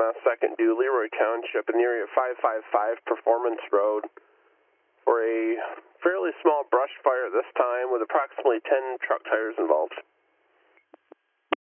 2nd due, Leroy Township, in the area of 555 Performance Road for a fairly small brush fire this time with approximately 10 truck tires involved.